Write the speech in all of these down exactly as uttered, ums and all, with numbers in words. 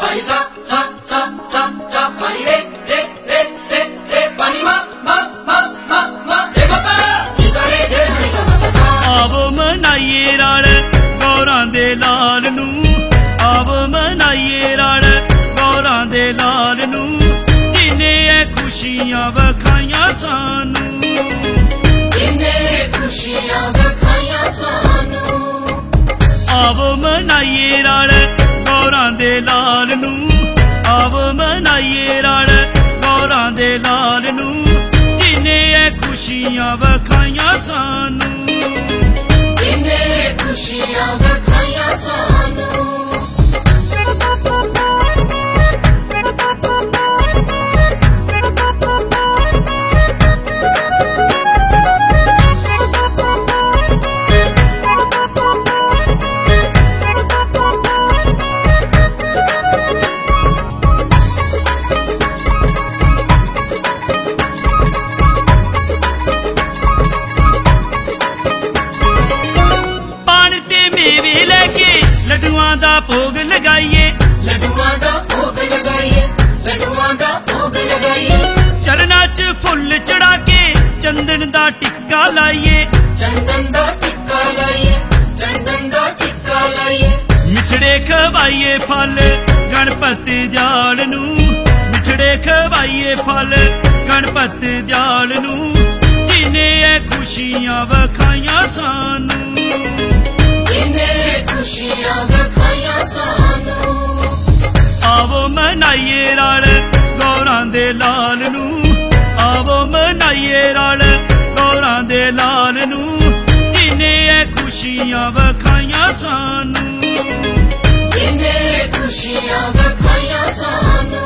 pani sa sa sa sa sa pani re re re re re pani ma ma ma ma ma re ma pa ni sa re re ni sa ma sa आवो मनाइए रल गौरां दे लाल नू आवो मनाइए रल गौरां दे लाल नू जिन्ने खुशियां वखाइयां सानू जिन्ने खुशियां वखाइयां सानू आवो मनाइए रल गौरां दे लाल नू आवो मनाइए रल गौरां दे लाल नू जिन्ने खुशियां वखाइयां सानू जिन्ने खुशियां वखाइयां सानू लड्डुआं दा भोग लगाइए लड्डुआं दा भोग लगाइए लड्डुआं दा भोग लगाइए चरना च फुल चढ़ा के चंदन दा टिक्का लाइए चंदन दा टिक्का लाइए चंदन दा टिक्का लाइए मिठड़े खवाइए फल गणपति दयाल नू मिठड़े खवाइए फल गणपति दयाल नू जिन्ने खुशियां वखाइयां सानू जिन्ने खुशियां वखाइयां सानू आवो मनाइए रल गौरां दे लाल नू आवो मनाइए रल गौरां दे लाल नू जिन्ने खुशियां वखाइयां सानू जिन्ने खुशियां वखाइयां सानू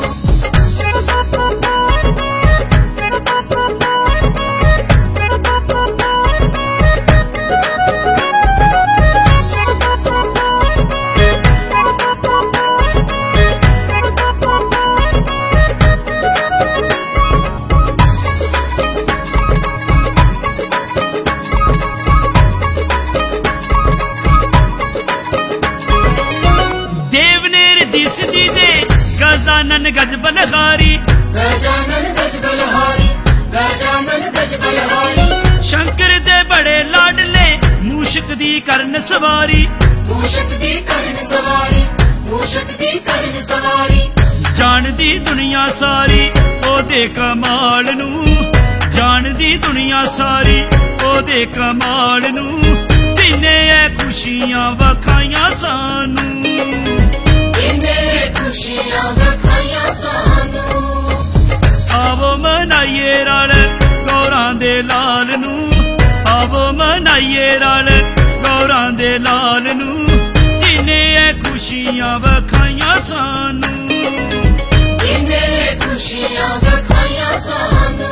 गजानन गज बलहारी गजानन गज बलहारी गजानन गज बलहारी शंकर दे बड़े लाडले मूषक दी करन सवारी मूषक दी करन सवारी मूषक दी करन सवारी जानदी दुनिया सारी ओदे कमाल नू जानदी दुनिया सारी ओदे कमाल नू जिन्ने खुशियां वखाइयां सानू जिन्ने खुशियां वखाइयां सानू आवो मनाइए रल गौरां दे लाल नू आवो मनाइए रल गौरां दे लाल नू जिन्ने खुशियां वखाइयां सानू जिन्ने खुशियां वखाइयां सानू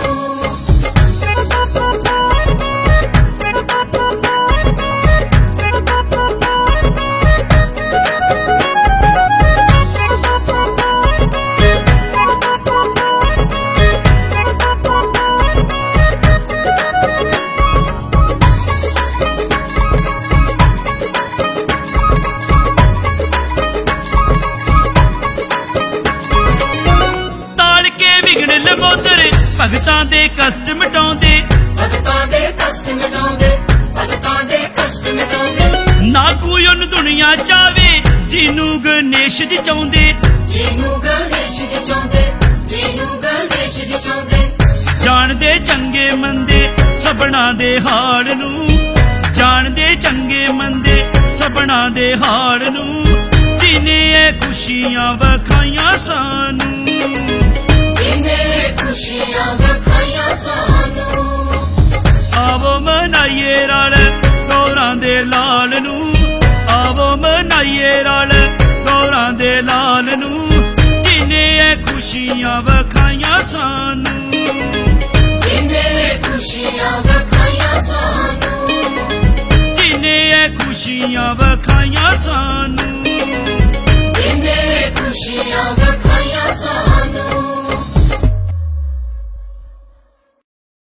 भगतां दे कष्ट मिटाउंदे भगतां दे कष्ट मिटाउंदे भगतां दे कष्ट मिटाउंदे ना कोई उन दुनिया चावे जिनू गणेश दी चाहुंदे जिनू गणेश दी चाहुंदे जिनू गणेश दी चाहुंदे जानदे चंगे मंदे सबना दे हाल नू जानदे चंगे मंदे सबना दे हाल नू जिन्ने खुशियां वखाइयां सानू जिन्ने खुशियां वखाइयां सानू आवो मनाइए रल गौरां दे लाल नू आवो मनाइए रल गौरां दे लाल नू जिन्ने खुशियां वखाइयां सानू जिन्ने खुशियां वखाइयां सानू जिन्ने खुशियां वखाइयां सानू